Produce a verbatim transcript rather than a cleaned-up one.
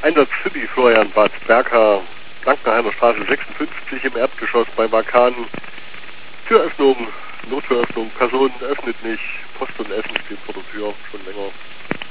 Einsatz City, Florian Bad Berka, Blankenheimer Straße sechsundfünfzig im Erdgeschoss bei Vakan. Türöffnung, Nottüröffnung, Person öffnet nicht, Post und Essen steht vor der Tür, schon länger.